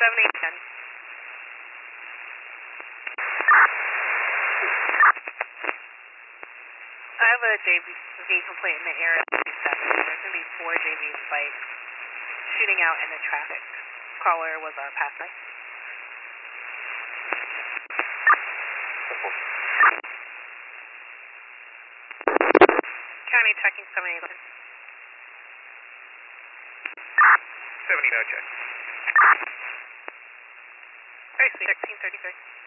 7810. I have a JV complaint in the area. There's going to be 4 JVs fight shooting out into traffic. Caller was a passer. County checking 7811. 70 no check. Very sweet. 1333.